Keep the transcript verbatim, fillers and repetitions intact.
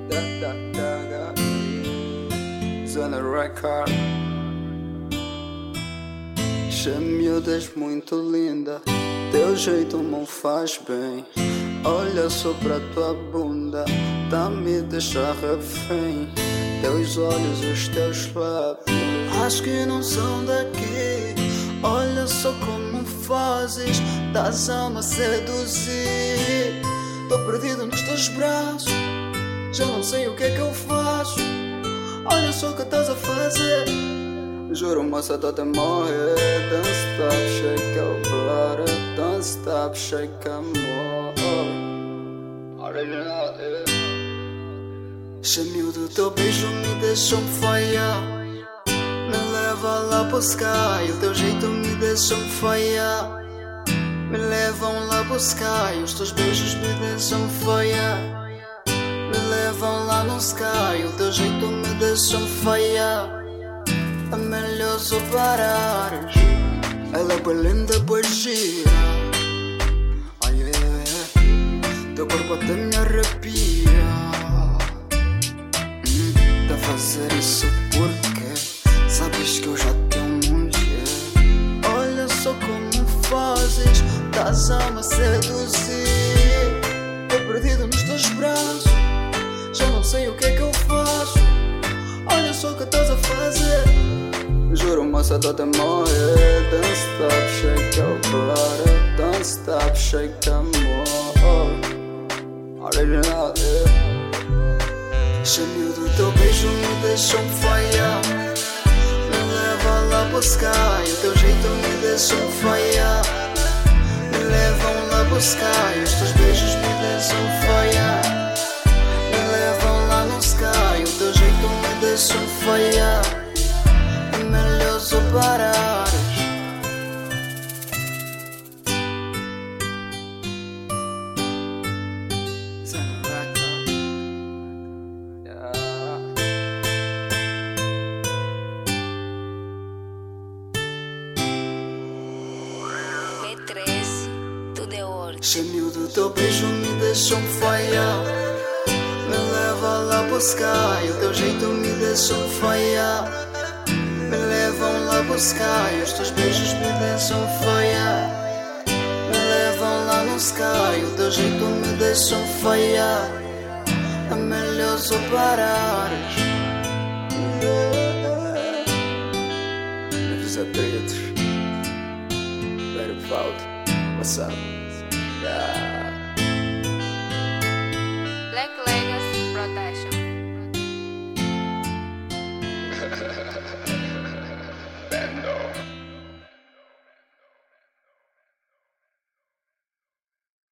Da, da, da, da. Zona Record. Miúdas muito linda, teu jeito não faz bem. Olha só pra tua bunda, tá me deixa refém. Teus olhos, os teus lábios, acho que não são daqui. Olha só como fazes, das almas seduzir. Tô perdido nos teus braços, já não sei o que é que eu faço. Olha só o que estás a fazer. Juro, moça, tô até morrer. Don't stop, shake your body. Don't stop, shake amor. Original, yeah. Chameu do teu beijo, me deixou falhar. Me leva lá pro sky. O teu jeito me deixou falhar. Me levam lá pro sky. Os teus beijos me deixam falhar. Me levam lá no sky. O teu jeito me deixou falhar. É melhor só parares. Ela é bem linda, bem gira. Oh yeah. Teu corpo até me arrepia. hum, Tá a fazer isso porque sabes que eu já tenho mulher. Olha só como fazes, das almas seduzir. Tô perdido nos teus braços, já não sei o que é que eu faço. Olha só o que estás a fazer. Juro, moça, tô até morrer. Don't stop, shake your body. Don't stop, shake amor. Original, yeah. Chameu do teu beijo, me deixou falhar. Me leva lá pro sky. O teu jeito me deixou falhar. Me levam lá pro sky. Os teus beijos me deixam falhar. Me levam lá no sky. O teu jeito me deixou falhar. É melhor só parares. Zona Record. Yeah. B treze, tudo é ouro. Chameu do teu beijo, me deixou falhar. Me leva lá pro sky. O teu jeito me deixou falhar. Me levam lá pro sky. Os teus beijos me deixam falhar. Me levam lá no sky. O teu jeito me deixam falhar. É melhor só parares. Me avisa pretos. Better Vault. What's up? Yeah. Black Legacy Protection.